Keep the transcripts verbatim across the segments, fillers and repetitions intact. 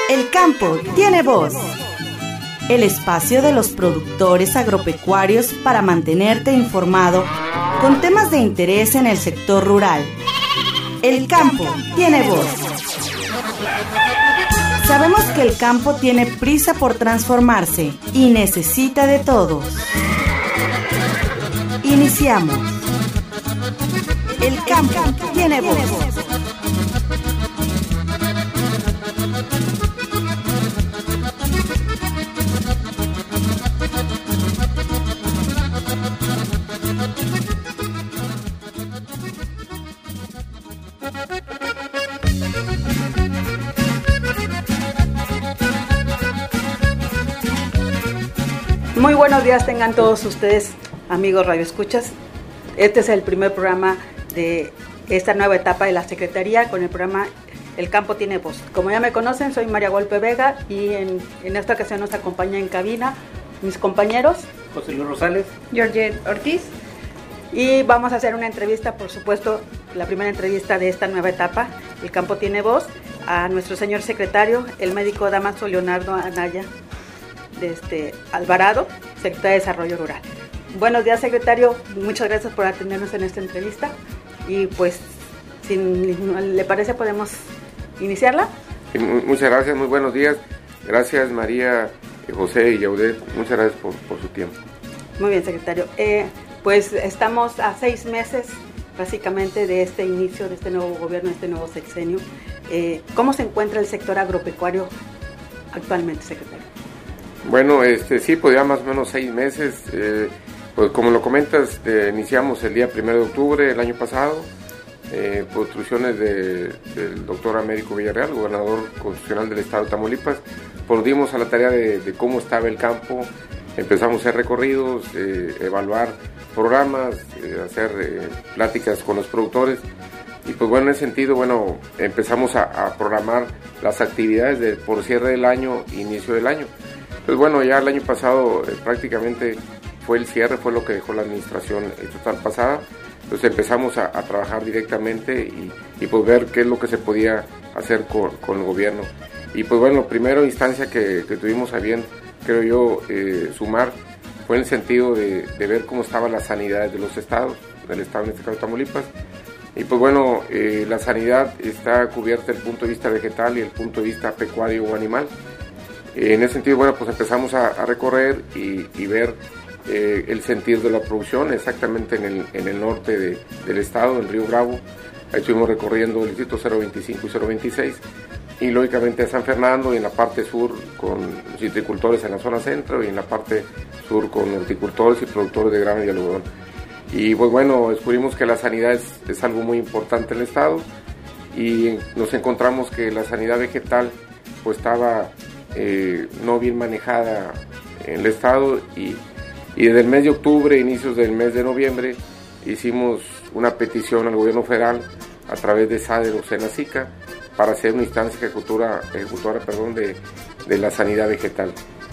El campo tiene voz. El espacio de los productores agropecuarios para mantenerte informado con temas de interés en el sector rural. El campo tiene voz. Sabemos que el campo tiene prisa por transformarse y necesita de todos. Iniciamos. El campo tiene voz. Muy buenos días tengan todos ustedes, amigos radioescuchas. Este es el primer programa de esta nueva etapa de la Secretaría con el programa El Campo Tiene Voz. Como ya me conocen, soy María Golpe Vega y en, en esta ocasión nos acompaña en cabina mis compañeros José Luis Rosales, Georgette Ortiz, y vamos a hacer una entrevista, por supuesto, la primera entrevista de esta nueva etapa, El Campo Tiene Voz, a nuestro señor secretario, el médico Damaso Leonardo Anaya de este Alvarado, secretario de Desarrollo Rural. Buenos días, secretario, muchas gracias por atendernos en esta entrevista y pues, si le parece, podemos iniciarla. Sí, muchas gracias, muy buenos días. Gracias, María, José y Yaudet, muchas gracias por, por su tiempo. Muy bien, secretario. Eh, pues estamos a seis meses básicamente de este inicio de este nuevo gobierno, de este nuevo sexenio. Eh, ¿Cómo se encuentra el sector agropecuario actualmente, secretario? Bueno, este sí, pues ya más o menos seis meses. Eh, pues como lo comentas, eh, iniciamos el día primero de octubre del año pasado, eh, por instrucciones de, del doctor Américo Villarreal, gobernador constitucional del estado de Tamaulipas. Pues dimos a la tarea de, de cómo estaba el campo, empezamos a hacer recorridos, eh, evaluar programas, eh, hacer eh, pláticas con los productores. Y pues bueno, en ese sentido, bueno, empezamos a, a programar las actividades de, por cierre del año, inicio del año. Pues bueno, ya el año pasado eh, prácticamente fue el cierre, fue lo que dejó la administración estatal pasada. Entonces empezamos a, a trabajar directamente y, y pues ver qué es lo que se podía hacer con, con el gobierno. Y pues bueno, la primera instancia que, que tuvimos a bien, creo yo, eh, sumar, fue en el sentido de, de ver cómo estaban las sanidades de los estados, del estado en este caso Tamaulipas. Y pues bueno, eh, la sanidad está cubierta desde el punto de vista vegetal y el punto de vista pecuario o animal. En ese sentido, bueno, pues empezamos a, a recorrer y, y ver eh, el sentir de la producción exactamente en el, en el norte de, del estado, en Río Bravo. Ahí estuvimos recorriendo el distrito cero veinticinco y cero veintiséis y lógicamente a San Fernando, y en la parte sur con citricultores en la zona centro y en la parte sur con horticultores y productores de grano y algodón. Y pues bueno, descubrimos que la sanidad es, es algo muy importante en el estado y nos encontramos que la sanidad vegetal pues estaba Eh, no bien manejada en el estado y, y desde el mes de octubre, inicios del mes de noviembre, hicimos una petición al gobierno federal a través de SADER o SENACICA para hacer una instancia ejecutora, ejecutora perdón, de, de la sanidad vegetal.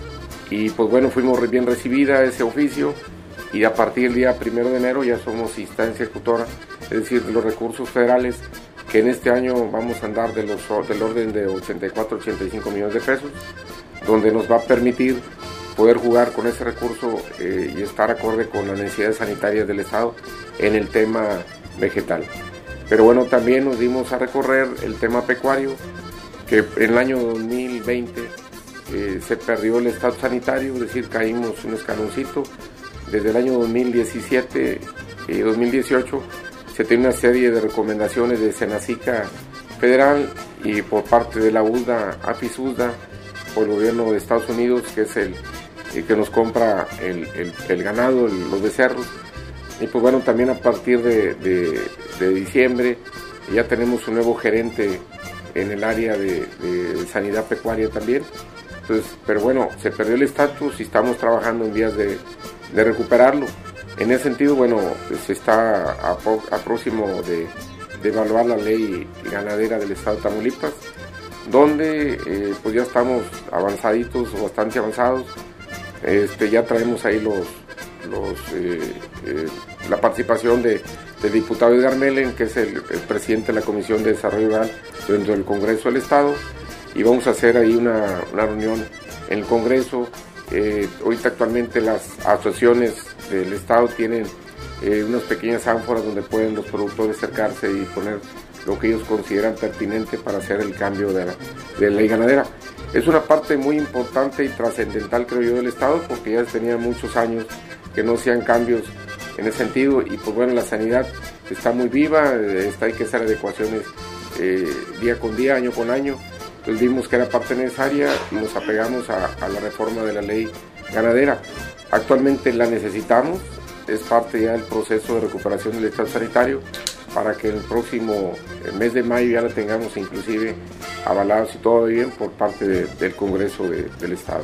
Y pues bueno, fuimos bien recibida ese oficio y a partir del día primero de enero ya somos instancia ejecutora, es decir, de los recursos federales, que en este año vamos a andar de los, del orden de ochenta y cuatro, ochenta y cinco millones de pesos, donde nos va a permitir poder jugar con ese recurso eh, y estar acorde con las necesidades sanitarias del estado en el tema vegetal. Pero bueno, también nos dimos a recorrer el tema pecuario, que en el año dos mil veinte eh, se perdió el estado sanitario, es decir, caímos un escaloncito. Desde el año dos mil diecisiete y dos mil dieciocho se tiene una serie de recomendaciones de SENACICA federal y por parte de la U S D A, APIS-USDA, por el gobierno de Estados Unidos, que es el, el que nos compra el, el, el ganado, el, los becerros. Y pues bueno, también a partir de, de, de diciembre ya tenemos un nuevo gerente en el área de, de sanidad pecuaria también. Entonces, pero bueno, se perdió el estatus y estamos trabajando en vías de, de recuperarlo. En ese sentido, bueno, se está a, a próximo de, de evaluar la ley ganadera del estado de Tamaulipas, donde eh, pues ya estamos avanzaditos o bastante avanzados. Este, ya traemos ahí los, los eh, eh, la participación de, del diputado Edgar Melen, que es el, el presidente de la Comisión de Desarrollo Rural dentro del Congreso del Estado, y vamos a hacer ahí una, una reunión en el Congreso. Eh, ahorita actualmente las asociaciones del Estado tienen eh, unas pequeñas ánforas donde pueden los productores acercarse y poner lo que ellos consideran pertinente para hacer el cambio de la, de la ley ganadera. Es una parte muy importante y trascendental, creo yo, del Estado, porque ya tenía muchos años que no hacían cambios en ese sentido, y pues bueno, la sanidad está muy viva, está, hay que hacer adecuaciones eh, día con día, año con año. Entonces vimos que era parte necesaria y nos apegamos a, a la reforma de la ley ganadera. Actualmente la necesitamos, es parte ya del proceso de recuperación del estado sanitario, para que el próximo mes de mayo ya la tengamos inclusive avalada, si todo va bien, por parte de, del Congreso de, del Estado.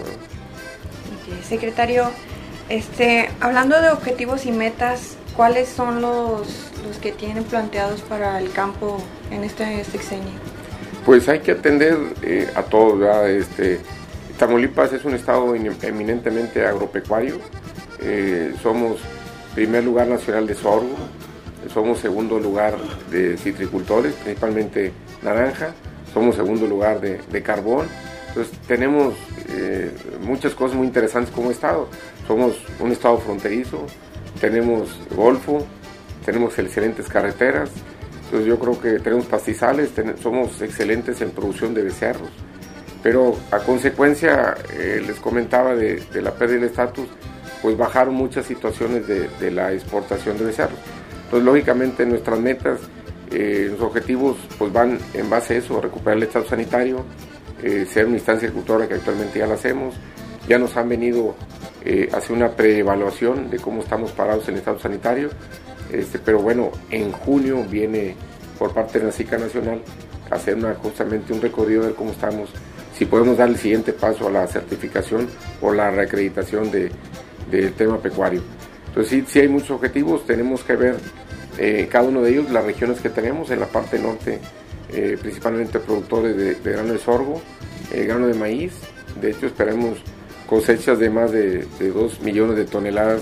Okay. Secretario, este, hablando de objetivos y metas, ¿cuáles son los, los que tienen planteados para el campo en este sexenio? Pues hay que atender eh, a todos, ¿verdad? Este, Tamaulipas es un estado eminentemente agropecuario, eh, somos primer lugar nacional de sorgo, somos segundo lugar de citricultores, principalmente naranja, somos segundo lugar de, de carbón. Entonces tenemos eh, muchas cosas muy interesantes como estado. Somos un estado fronterizo, tenemos golfo, tenemos excelentes carreteras. Entonces yo creo que tenemos pastizales, ten, somos excelentes en producción de becerros. Pero a consecuencia, eh, les comentaba de, de la pérdida del estatus, pues bajaron muchas situaciones de, de la exportación de becerros. Entonces, lógicamente, nuestras metas, eh, los objetivos, pues van en base a eso, recuperar el estado sanitario, eh, ser una instancia ejecutora que actualmente ya la hacemos. Ya nos han venido eh, a hacer una preevaluación de cómo estamos parados en el estado sanitario, este, pero bueno, en junio viene por parte de la SICA Nacional a hacer una, justamente un recorrido de cómo estamos, si podemos dar el siguiente paso a la certificación o la reacreditación de, del tema pecuario. Entonces sí, sí hay muchos objetivos, tenemos que ver eh, cada uno de ellos, las regiones que tenemos en la parte norte, eh, principalmente productores de, de grano de sorgo, eh, grano de maíz. De hecho esperamos cosechas de más de, de dos millones de toneladas,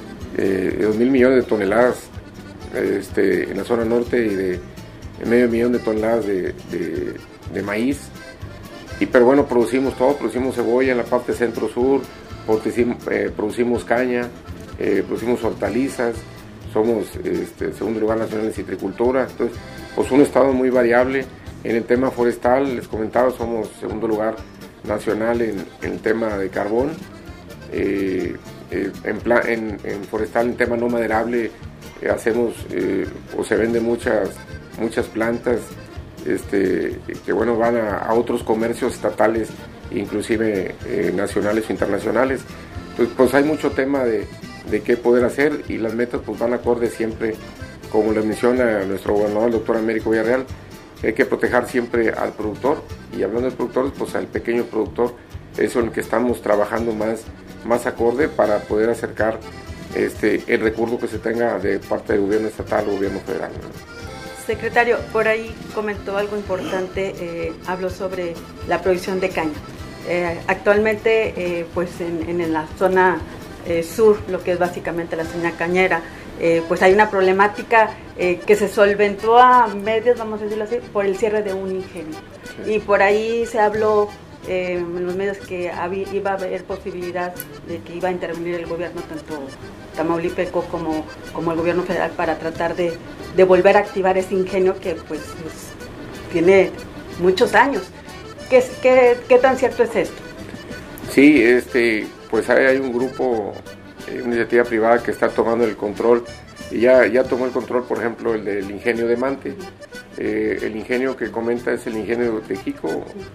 eh, dos mil millones de toneladas este, en la zona norte y de medio millón de toneladas de, de, de maíz. Y pero bueno, producimos todo, producimos cebolla en la parte centro-sur, producimos, eh, producimos caña, Eh, producimos hortalizas, somos este, segundo lugar nacional en citricultura. Entonces, pues un estado muy variable. En el tema forestal, les comentaba, somos segundo lugar nacional en, en el tema de carbón, eh, eh, en, plan, en, en forestal, en tema no maderable, eh, hacemos eh, o se venden muchas, muchas plantas este, que bueno, van a, a otros comercios estatales, inclusive eh, nacionales o internacionales. Entonces, pues hay mucho tema de de qué poder hacer, y las metas pues van acorde siempre, como le menciona nuestro gobernador, el doctor Américo Villarreal, que hay que proteger siempre al productor, y hablando de productores, pues al pequeño productor, eso en el que estamos trabajando más, más acorde para poder acercar este, el recurso que se tenga de parte del gobierno estatal o gobierno federal, ¿no? Secretario, por ahí comentó algo importante, eh, habló sobre la producción de caña. Eh, actualmente, eh, pues en, en la zona Eh, sur, lo que es básicamente la zona cañera, eh, pues hay una problemática eh, que se solventó a medios, vamos a decirlo así, por el cierre de un ingenio. Sí. Y por ahí se habló eh, en los medios que había, iba a haber posibilidad de que iba a intervenir el gobierno, tanto tamaulipeco como, como el gobierno federal, para tratar de, de volver a activar ese ingenio que pues es, tiene muchos años. ¿Qué, qué, ¿Qué tan cierto es esto? Sí, este... pues hay, hay un grupo, eh, una iniciativa privada que está tomando el control, y ya, ya tomó el control, por ejemplo, el del ingenio de Mante. Eh, el ingenio que comenta es el ingenio de Jico,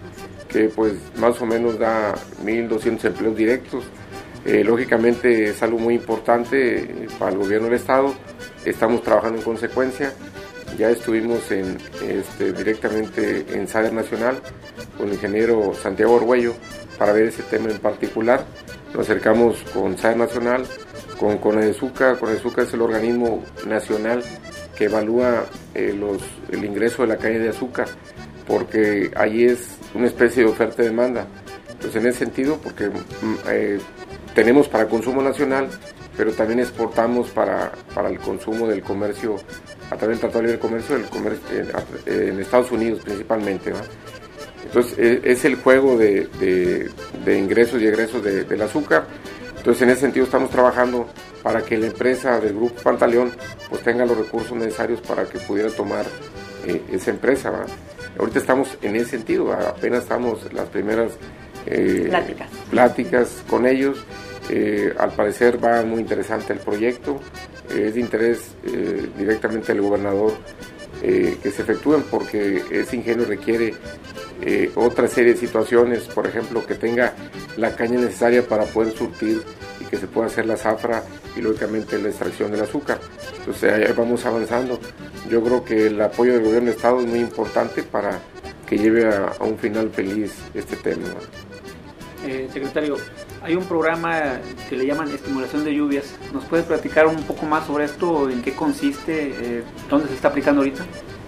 que pues más o menos da mil doscientos empleos directos. Eh, lógicamente es algo muy importante para el gobierno del estado, estamos trabajando en consecuencia. Ya estuvimos en, este, directamente en SADER Nacional con el ingeniero Santiago Orgüello para ver ese tema en particular. Nos acercamos con SADER Nacional, con CONADEZUCA. CONADEZUCA es el organismo nacional que evalúa eh, los, el ingreso de la caña de azúcar, porque ahí es una especie de oferta y demanda. Entonces, en ese sentido, porque eh, tenemos para consumo nacional, pero también exportamos para, para el consumo del comercio, a través del Tratado de Libre Comercio, del comercio en, en Estados Unidos principalmente, ¿no? Entonces es el juego de, de, de ingresos y egresos de, del azúcar. Entonces en ese sentido estamos trabajando para que la empresa del Grupo Pantaleón pues tenga los recursos necesarios para que pudiera tomar eh, esa empresa, ¿verdad? Ahorita estamos en ese sentido, ¿verdad? Apenas estamos en las primeras eh, pláticas. pláticas con ellos. Eh, al parecer va muy interesante el proyecto, eh, es de interés eh, directamente del gobernador eh, que se efectúen, porque ese ingenio requiere eh, otra serie de situaciones, por ejemplo, que tenga la caña necesaria para poder surtir y que se pueda hacer la zafra y lógicamente la extracción del azúcar. Entonces ahí vamos avanzando. Yo creo que el apoyo del gobierno del estado es muy importante para que lleve a, a un final feliz este tema. Eh, secretario, hay un programa que le llaman estimulación de lluvias. ¿Nos puede platicar un poco más sobre esto? ¿En qué consiste? Eh, ¿Dónde se está aplicando ahorita?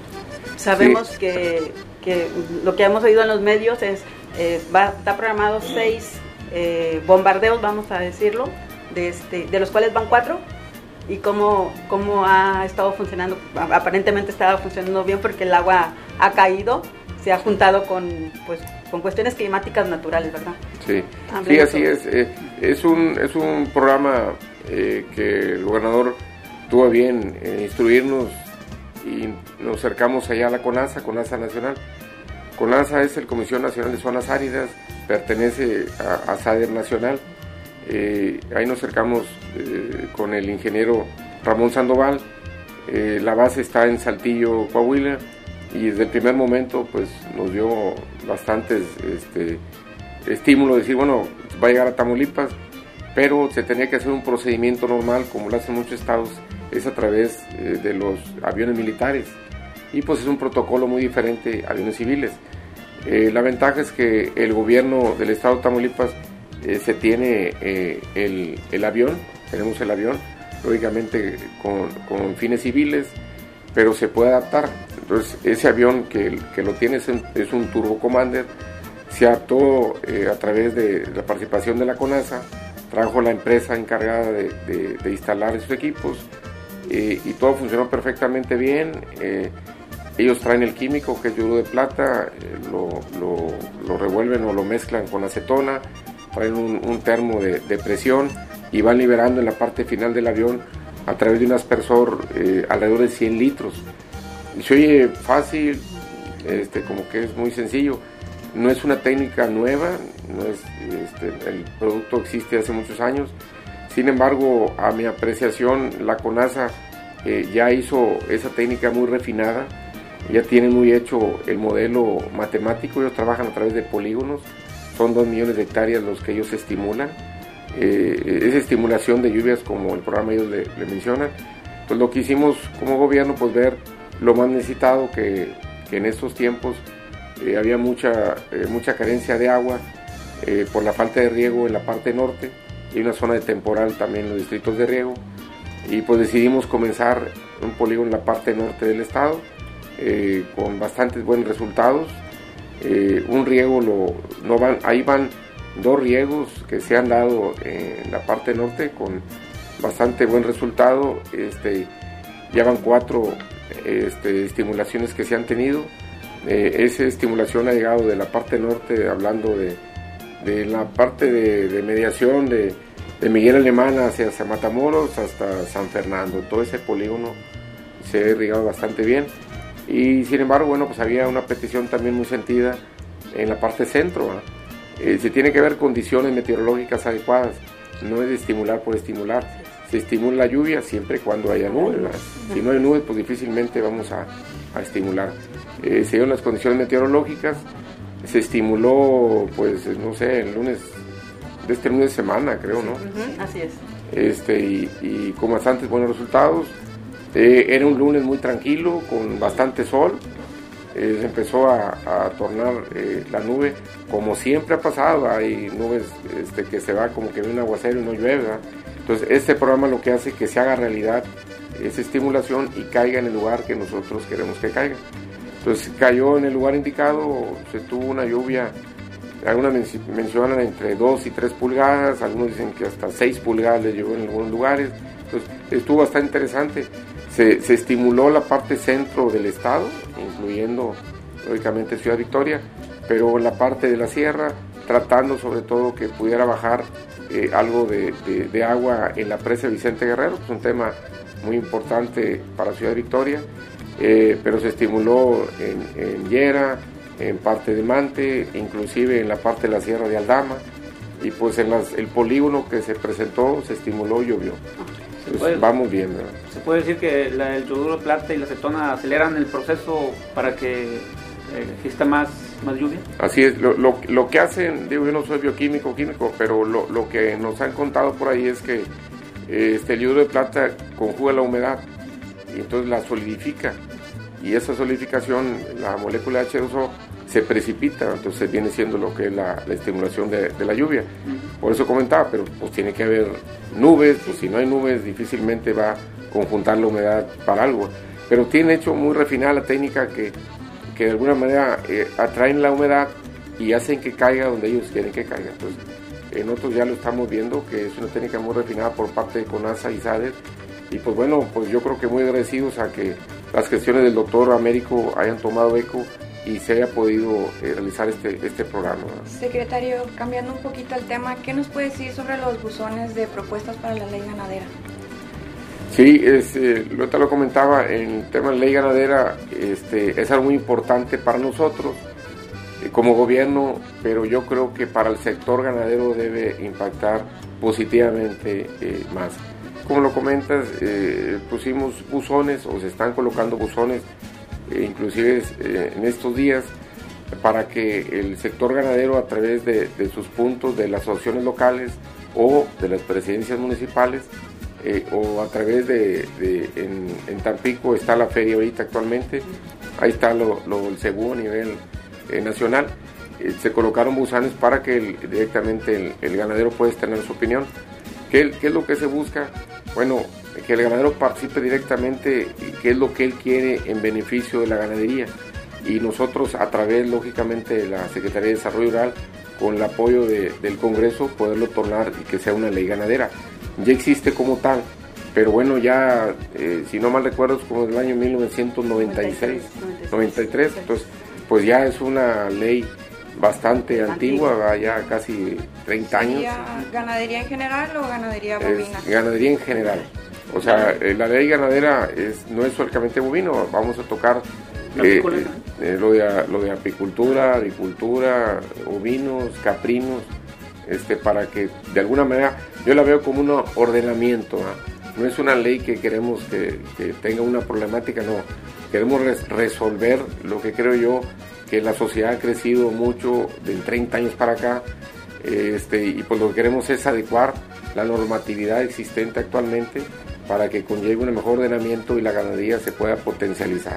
Sabemos Sí. que, que lo que hemos oído en los medios es, eh, va, está programado seis eh, bombardeos, vamos a decirlo, de, este, de los cuales van cuatro, y cómo, cómo ha estado funcionando. Aparentemente estaba funcionando bien porque el agua ha caído, se ha juntado con, pues, con cuestiones climáticas naturales, ¿verdad? Sí, Hablemos sí, así sobre es. Eh, es un es un programa eh, que el gobernador tuvo a bien eh, instruirnos, y nos acercamos allá a la CONAZA, CONAZA Nacional. CONAZA es el Comisión Nacional de Zonas Áridas, pertenece a, a SADER Nacional. Eh, ahí nos acercamos eh, con el ingeniero Ramón Sandoval. Eh, la base está en Saltillo, Coahuila, y desde el primer momento pues nos dio bastantes este, estímulo de decir, bueno, va a llegar a Tamaulipas, pero se tenía que hacer un procedimiento normal, como lo hacen muchos estados, es a través eh, de los aviones militares, y pues es un protocolo muy diferente a aviones civiles. Eh, la ventaja es que el gobierno del estado de Tamaulipas eh, se tiene eh, el, el avión, tenemos el avión, lógicamente con, con fines civiles, pero se puede adaptar. Entonces ese avión que, que lo tiene es un, es un Turbo Commander, se adaptó eh, a través de la participación de la CONAZA, trajo la empresa encargada de, de, de instalar esos equipos, eh, y todo funcionó perfectamente bien. Eh, ellos traen el químico, que es yoduro de plata, eh, lo, lo, lo revuelven o lo mezclan con acetona, traen un, un termo de, de presión y van liberando en la parte final del avión a través de un aspersor eh, alrededor de cien litros. Y se oye fácil, este, como que es muy sencillo. No es una técnica nueva, no es, este, el producto existe hace muchos años. Sin embargo, a mi apreciación, la CONAZA eh, ya hizo esa técnica muy refinada, ya tienen muy hecho el modelo matemático. Ellos trabajan a través de polígonos, son dos millones de hectáreas los que ellos estimulan. Eh, esa estimulación de lluvias, como el programa ellos le, le mencionan. Pues lo que hicimos como gobierno, pues ver lo más necesitado, que, que en estos tiempos eh, había mucha, eh, mucha carencia de agua eh, por la falta de riego en la parte norte, y una zona de temporal también en los distritos de riego, y pues decidimos comenzar un polígono en la parte norte del estado eh, con bastantes buenos resultados. Eh, un riego, lo, no van, ahí van dos riegos que se han dado en la parte norte con bastante buen resultado. Este, ya van cuatro este, estimulaciones que se han tenido. Eh, esa estimulación ha llegado de la parte norte, hablando de, de la parte de, de mediación de, de Miguel Alemán hacia San Matamoros hasta San Fernando. Todo ese polígono se ha irrigado bastante bien, y sin embargo, bueno, pues había una petición también muy sentida en la parte centro, ¿eh? Eh, se tiene que ver condiciones meteorológicas adecuadas, no es de estimular por estimular. Se estimula la lluvia siempre y cuando haya nubes, ¿verdad? Si no hay nubes, pues difícilmente vamos a, a estimular. Eh, se dieron las condiciones meteorológicas, se estimuló, pues, no sé, el lunes, de este lunes de semana, creo, ¿no? Uh-huh, así es. Este, y, y con bastantes buenos resultados. Eh, era un lunes muy tranquilo, con bastante sol. Eh, se empezó a, a tornar eh, la nube, como siempre ha pasado. Hay nubes este, que se va como que viene un aguacero y no llueve, ¿verdad? Entonces este programa lo que hace es que se haga realidad esa estimulación y caiga en el lugar que nosotros queremos que caiga. Entonces cayó en el lugar indicado, se tuvo una lluvia, algunos mencionan entre dos y tres pulgadas, algunos dicen que hasta seis pulgadas le llegó en algunos lugares. Entonces estuvo bastante interesante. Se, se estimuló la parte centro del estado, incluyendo lógicamente Ciudad Victoria, pero en la parte de la sierra, tratando sobre todo que pudiera bajar eh, algo de, de, de agua en la presa Vicente Guerrero, que es un tema muy importante para Ciudad Victoria, eh, pero se estimuló en, en Llera, en parte de Mante, inclusive en la parte de la sierra de Aldama, y pues en las, el polígono que se presentó se estimuló y llovió. Pues puede, vamos bien, ¿verdad? ¿Se puede decir que la, el yoduro de plata y la acetona aceleran el proceso para que eh, exista más, más lluvia? Así es, lo, lo, lo que hacen, digo, yo no soy bioquímico, químico, pero lo, lo que nos han contado por ahí es que eh, este, el yoduro de plata conjuga la humedad y entonces la solidifica, y esa solidificación, la molécula H dos O, se precipita, entonces viene siendo lo que es la, la estimulación de, de la lluvia. Por eso comentaba, pero pues tiene que haber nubes, pues si no hay nubes difícilmente va a conjuntar la humedad para algo, pero tiene hecho muy refinada la técnica que, que de alguna manera eh, atraen la humedad y hacen que caiga donde ellos quieren que caiga. Entonces eh, nosotros ya lo estamos viendo, que es una técnica muy refinada por parte de CONASA y SADER, y pues bueno, pues yo creo que muy agradecidos a que las gestiones del doctor Américo hayan tomado eco y se haya podido eh, realizar este, este programa. Secretario, cambiando un poquito el tema, ¿qué nos puede decir sobre los buzones de propuestas para la ley ganadera? Sí, es, eh, lo, te lo comentaba, en el tema de la ley ganadera este, es algo muy importante para nosotros eh, como gobierno, pero yo creo que para el sector ganadero debe impactar positivamente eh, más. Como lo comentas, eh, pusimos buzones o se están colocando buzones Eh, inclusive eh, en estos días, para que el sector ganadero, a través de, de sus puntos de las asociaciones locales o de las presidencias municipales, eh, o a través de, de en, en Tampico está la feria ahorita actualmente, ahí está lo, lo, el CEBU a nivel eh, nacional, eh, se colocaron buzones para que el, directamente el, el ganadero pueda tener su opinión. ¿Qué, ¿Qué es lo que se busca? Bueno, que el ganadero participe directamente, qué es lo que él quiere en beneficio de la ganadería, y nosotros a través lógicamente de la Secretaría de Desarrollo Rural, con el apoyo de, del Congreso, poderlo tornar y que sea una ley ganadera. Ya existe como tal, pero bueno, ya eh, si no mal recuerdo es como del año mil novecientos noventa y seis, noventa y tres, entonces pues ya es una ley bastante antigua, antigua, ya casi treinta años. ¿Ganadería en general o ganadería bovina? Es ganadería en general. O sea, eh, la ley ganadera es, no es solamente bovino, vamos a tocar eh, eh, lo, de, lo de apicultura, agricultura, ovinos, caprinos, este, para que de alguna manera, yo la veo como un ordenamiento, ¿eh? No es una ley que queremos que, que tenga una problemática, no, queremos res, resolver lo que creo yo, que la sociedad ha crecido mucho de treinta años para acá, eh, este, y pues lo que queremos es adecuar la normatividad existente actualmente para que conlleve un mejor ordenamiento y la ganadería se pueda potencializar.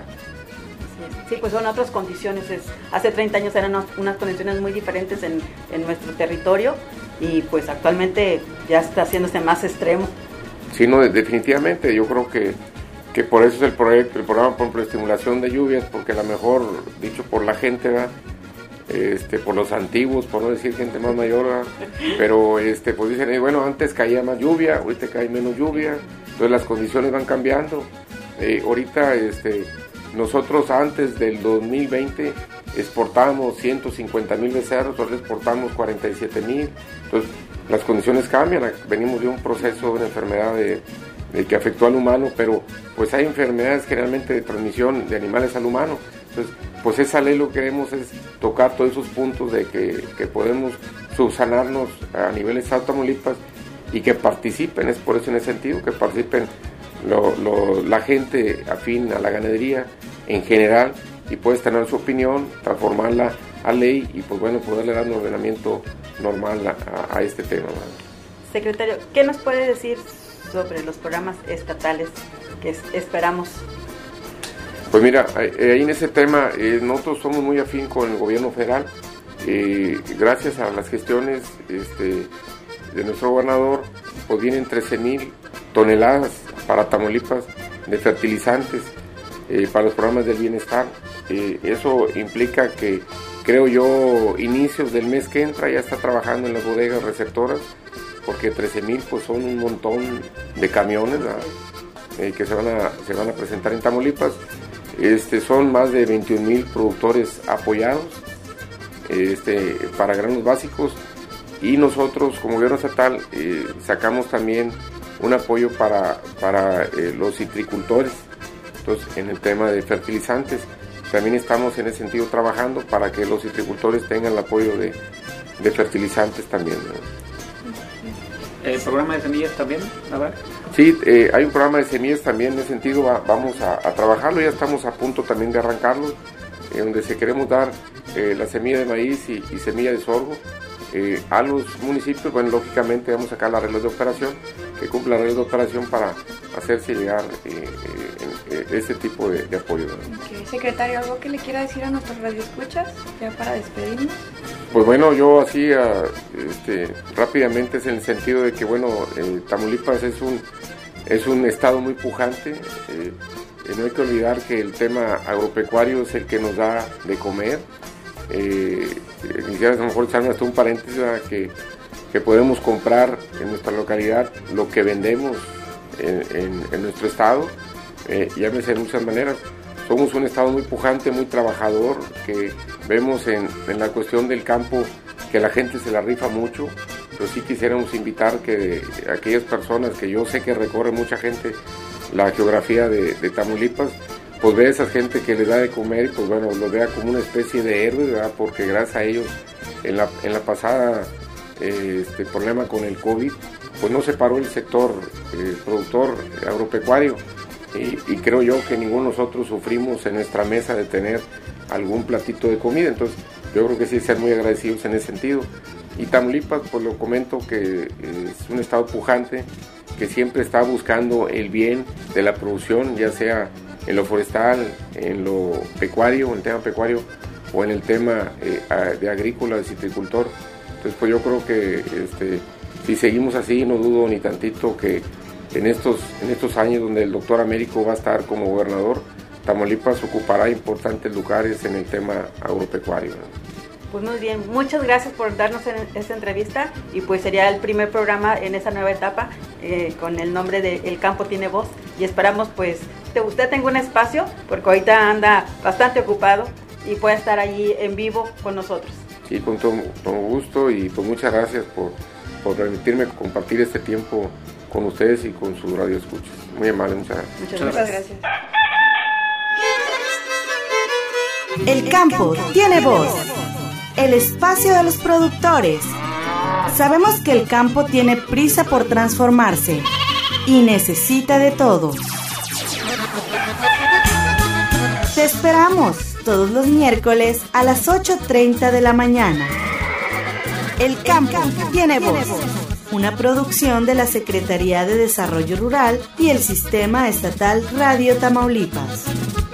Sí, pues son otras condiciones. Es, hace treinta años eran unas, unas condiciones muy diferentes en, en nuestro territorio, y pues actualmente ya está haciéndose más extremo. Sí, no, definitivamente, yo creo que, que por eso es el proyecto, el programa por ejemplo, de estimulación de lluvias, porque a lo mejor, dicho por la gente, ¿verdad? Este, por los antiguos, por no decir gente más mayor, ¿verdad? Pero este, pues dicen, eh, bueno, antes caía más lluvia, ahorita cae menos lluvia, entonces las condiciones van cambiando. Eh, ahorita este, nosotros antes del dos mil veinte exportábamos ciento cincuenta mil becerros, ahora exportamos cuarenta y siete mil, entonces las condiciones cambian, venimos de un proceso de una enfermedad de, de que afectó al humano, pero pues hay enfermedades generalmente de transmisión de animales al humano, entonces pues esa ley lo que queremos es tocar todos esos puntos de que, que podemos subsanarnos a nivel de Estado de Tamaulipas y que participen, es por eso en ese sentido, que participen lo, lo, la gente afín a la ganadería en general y puedes tener su opinión, transformarla a ley y pues bueno, poderle dar un ordenamiento normal a, a, a este tema, ¿verdad? Secretario, ¿qué nos puede decir sobre los programas estatales que es, esperamos? Pues mira, ahí en ese tema eh, nosotros somos muy afín con el gobierno federal, eh, gracias a las gestiones este, de nuestro gobernador, pues vienen trece mil toneladas para Tamaulipas de fertilizantes eh, para los programas del bienestar. Eh, eso implica que, creo yo, inicios del mes que entra ya está trabajando en las bodegas receptoras, porque trece mil pues son un montón de camiones eh, que se van, a, se van a presentar en Tamaulipas. Este, son más de veintiún mil productores apoyados, este, para granos básicos, y nosotros como gobierno estatal eh, sacamos también un apoyo para, para eh, los citricultores. Entonces, en el tema de fertilizantes también estamos en ese sentido trabajando para que los citricultores tengan el apoyo de, de fertilizantes también, ¿no? ¿El programa de semillas también? A ver. Sí, eh, hay un programa de semillas también en ese sentido, va, vamos a, a trabajarlo, ya estamos a punto también de arrancarlo, eh, donde se queremos dar eh, la semilla de maíz y, y semilla de sorgo eh, a los municipios. Bueno, lógicamente vamos a sacar la regla de operación, que cumpla la regla de operación para hacerse llegar eh, eh, eh, este tipo de, de apoyo, ¿no? Okay. Secretario, ¿algo que le quiera decir a nuestros radioescuchas ya para despedirnos? Pues bueno, yo así este, rápidamente es en el sentido de que bueno, eh, Tamaulipas es un, es un estado muy pujante, eh, eh, no hay que olvidar que el tema agropecuario es el que nos da de comer. Eh, quisiera a lo mejor echarme hasta un paréntesis a que, que podemos comprar en nuestra localidad lo que vendemos en, en, en nuestro estado, eh, llámese de muchas maneras. Somos un estado muy pujante, muy trabajador, que vemos en, en la cuestión del campo que la gente se la rifa mucho, pero sí quisiéramos invitar que aquellas personas que yo sé que recorre mucha gente la geografía de, de Tamaulipas, pues ve a esa gente que les da de comer y pues bueno, lo vea como una especie de héroe, ¿verdad? Porque gracias a ellos en la, en la pasada eh, este problema con el COVID, pues no se paró el sector eh, productor agropecuario. Y, y creo yo que ninguno de nosotros sufrimos en nuestra mesa de tener algún platito de comida, entonces yo creo que sí ser muy agradecidos en ese sentido. Y Tamaulipas, pues lo comento que es un estado pujante, que siempre está buscando el bien de la producción, ya sea en lo forestal, en lo pecuario, en el tema pecuario, o en el tema eh, de agrícola, de citricultor. Entonces pues yo creo que este, si seguimos así, no dudo ni tantito que En estos, en estos años donde el doctor Américo va a estar como gobernador, Tamaulipas ocupará importantes lugares en el tema agropecuario. Pues muy bien, muchas gracias por darnos esta entrevista y pues sería el primer programa en esa nueva etapa eh, con el nombre de El Campo Tiene Voz y esperamos pues que usted tenga un espacio porque ahorita anda bastante ocupado y pueda estar allí en vivo con nosotros. Sí, con todo, todo gusto y pues muchas gracias por, por permitirme compartir este tiempo con ustedes y con sus radioescuchas. Muy amable, muchas gracias. Muchas, muchas gracias. El campo tiene voz. El espacio de los productores. Sabemos que el campo tiene prisa por transformarse y necesita de todos. Te esperamos todos los miércoles a las ocho treinta de la mañana. El campo tiene voz. Una producción de la Secretaría de Desarrollo Rural y el Sistema Estatal Radio Tamaulipas.